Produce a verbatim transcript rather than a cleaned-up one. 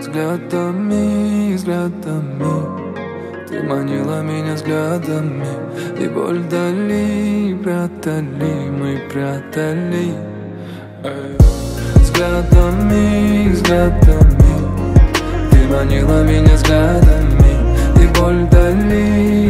Взглядами, взглядами ты манила меня взглядами, и боль вдали прятали, мы прятали. Эй. Взглядами, взглядами ты манила меня взглядами, и боль вдали